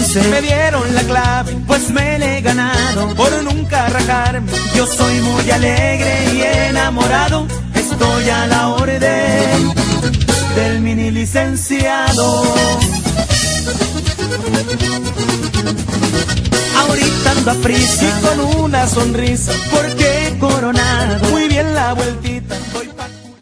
dice, me dieron la clave, pues me la he ganado por nunca rajarme. Yo soy muy alegre y enamorado, estoy a la orden del mini licenciado. Ahorita ando a prisa y con una sonrisa, porque he coronado muy bien la vueltita.